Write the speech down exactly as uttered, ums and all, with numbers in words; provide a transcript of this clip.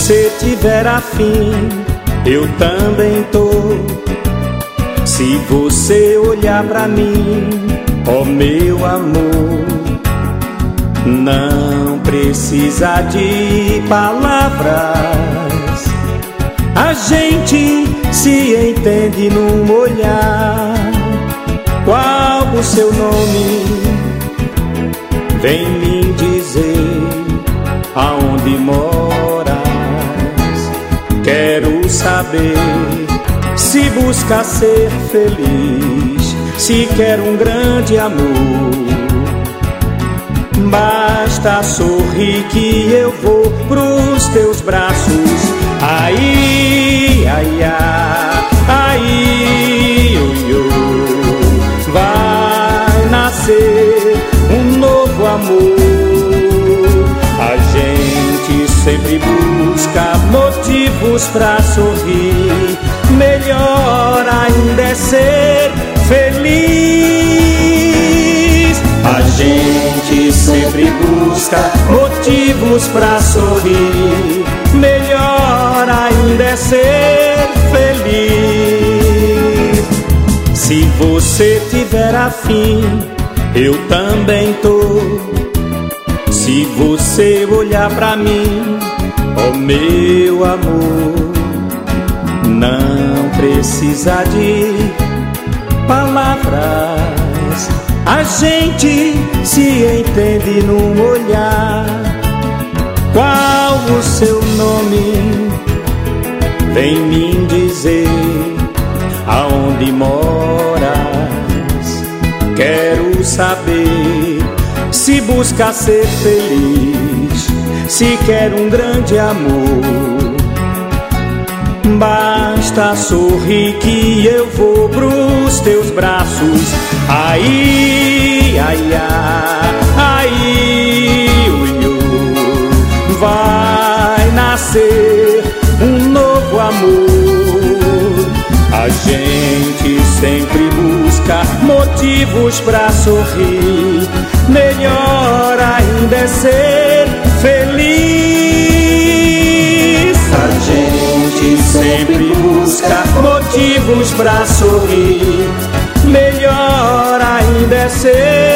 você tiver afim, eu também tô. Se você olhar pra mim, ó meu amor, não precisa de palavras, a gente se entende num olhar. Qual o seu nome? Vem me dizer aonde moras. Quero saber se busca ser feliz, se quer um grande amor. Basta sorrir que eu vou pros teus braços. Aí, ai, ai, aí, oi, oi, vai nascer um novo amor. A gente sempre busca motivos pra sorrir, melhor ainda é ser feliz. A gente sempre busca motivos pra sorrir, melhor ainda é ser feliz. Se você tiver afim, eu também tô. Se você olhar pra mim, ó meu amor, não precisa de palavras, a gente se entende num olhar. Qual o seu nome? Vem me dizer aonde moras. Quero saber se busca ser feliz, se quer um grande amor. Basta sorrir que eu vou pros teus braços. Aí, ai, ai, aí, ui, ui, vai nascer um novo amor. A gente sempre busca motivos pra sorrir, melhor ainda é ser feliz. A gente sempre busca motivos pra sorrir, melhor ainda é ser